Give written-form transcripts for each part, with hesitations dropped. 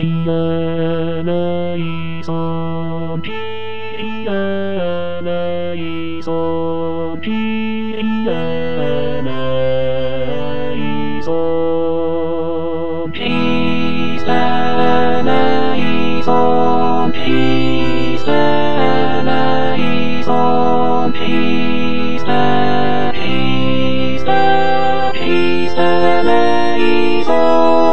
ピアナイソピアナイソピアナイソピスタナイソピスタナイソピスタピスタピスタナイソ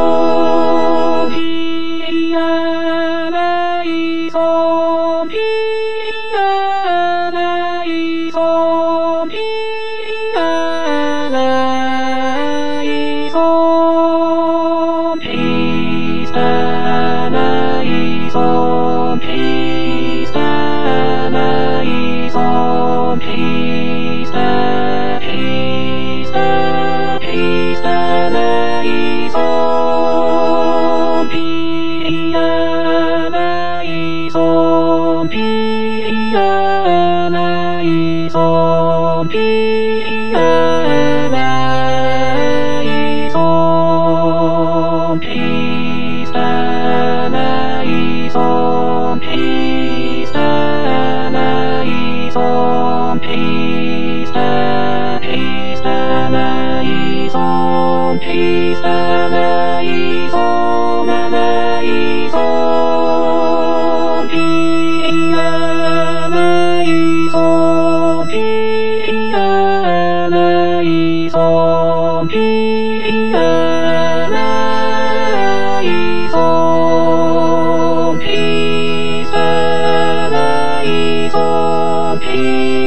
ピアナイソピアナイソピアナイソピスタナイソピスタナイソピスタピスタピスタナイソピアナイソピアナイソピアナイソピスタナイソピスタナイソピスタピスタナイソピスタナイソナイソピアナイソピアナイソピアナイソピスタナイソピ